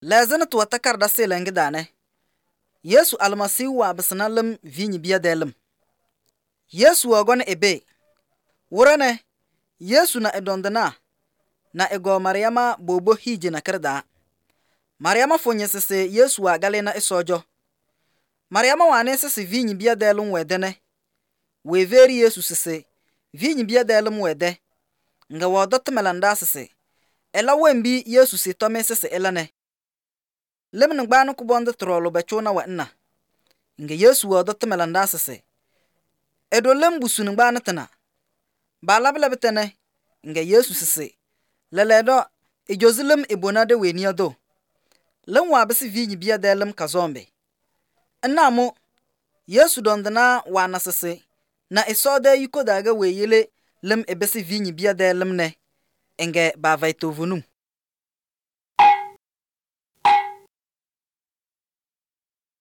Lazana tuwa takarda selengi dane. Yesu almasihu wa bisana lim vinyi biya delim. Yesu wagon ebe. Wurane Yesu na edondana na ego Mariama bobo hije na kirda. Mariama fonye sese Yesu wa galena isojo. Mariama wane sese vinyi biya delim wedene. We veri Yesu sese vinyi biya delim wede. Nga wadot melanda sese. Ela wembi Yesu si tome sese elane. Lemn gbanu kubonde trolo bechona wa nna. Nga Yesu wadot melanda sese. Edo lembu sunu gbanu tana. Balablabitene nga Yesu sese. Leledo ijozilem ibonade weniado. Lem wabisi vinyi biya delim kazombe. Enamo Yesu dondana wana sese. Na isode yuko daga weyele lem ebesi vinyi biya delim ne. Nga bavaito vunum.